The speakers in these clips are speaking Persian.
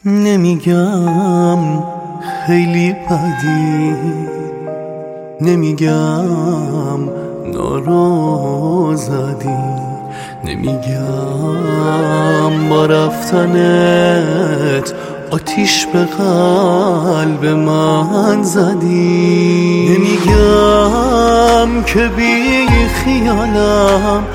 نمیگم خیلی بدی، نمیگم ناراضی، نمیگم با رفتنت آتیش به قلب من زدی، نمیگم که بی خیالم،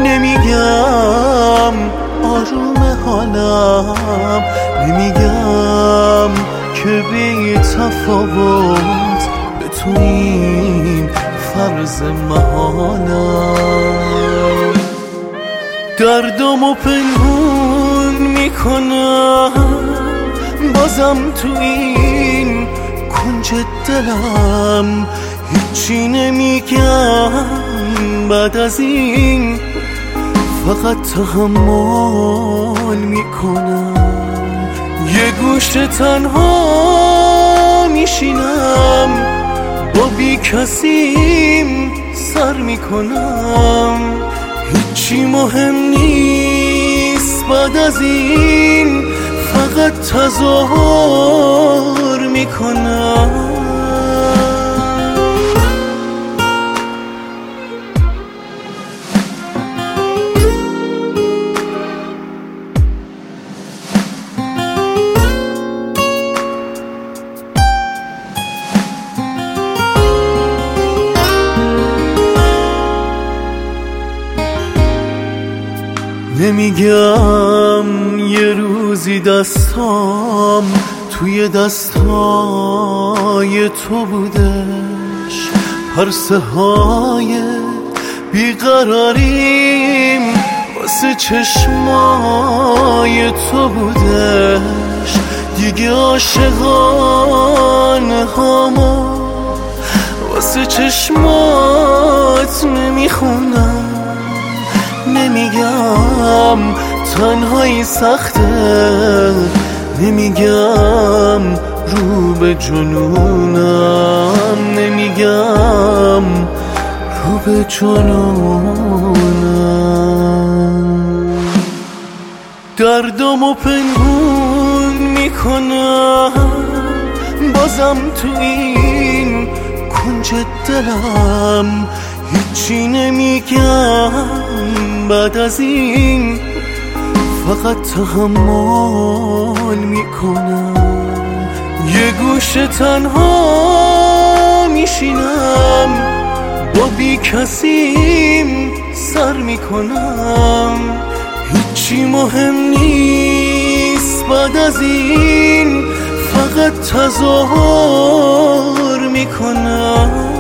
نمیگم آروم حالم، نمیگم که بی تفاوت به توییم فرض محالم. دردمو پنهون میکنم بازم تو این کنج دلم، هیچی نمیگم بعد از این، فقط تحمل میکنم. یه گوشه تنها میشینم، با بی کسیم سر میکنم. هیچی مهم نیست بعد از این، فقط تظاهر میکنم. نمیگم یه روزی دستام توی دستای تو بودش، پرسه های بیقراریم واسه چشمای تو بودش. دیگه عاشقانه هامو واسه چشمات نمیخونم. نمیگم تنهایی سخته، نمیگم رو به جنونم، نمیگم رو به جنونم. دردمو پنهون میکنم بازم تو این کنج دلم، هیچی نمیگم بعد از این، فقط تحمل میکنم. یه گوشه تنها میشینم، با بی کسیم سر میکنم. هیچی مهم نیست بعد از این، فقط تظاهر میکنم.